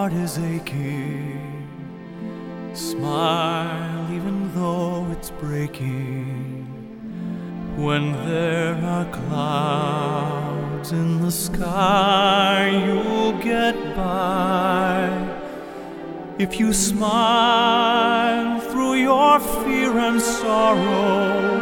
heart is aching, smile even though it's breaking. When there are clouds in the sky, you'll get by. If you smile through your fear and sorrow,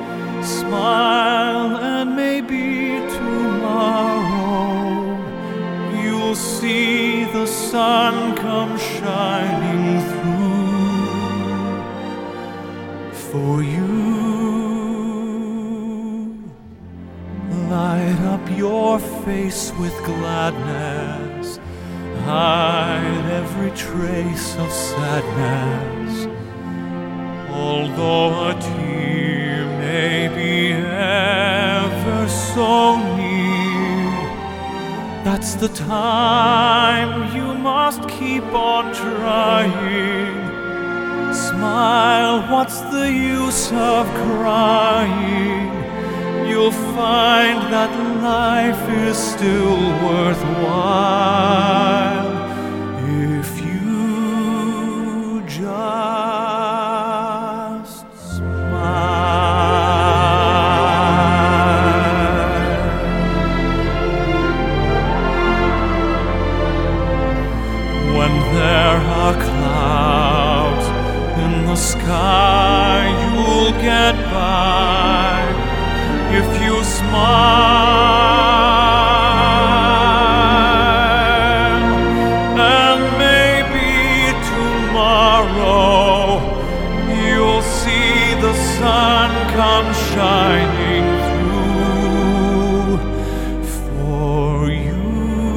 smile and maybe tomorrow you'll see the sun come shining through for you. Light up your face with gladness, hide every trace of sadness. Although a tear may be ever so near, that's the time you must keep on trying. Smile, what's the use of crying? You'll find that life is still worthwhile if you just smile. When there are clouds in the sky, you'll get by if you smile. And maybe tomorrow you'll see the sun come shining through for you.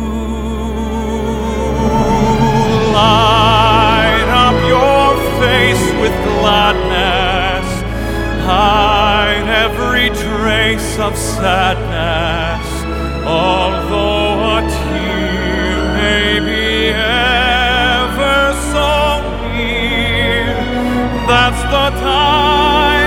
Light up your face with gladness, hide every trace of sadness. Although a tear may be ever so near, that's the time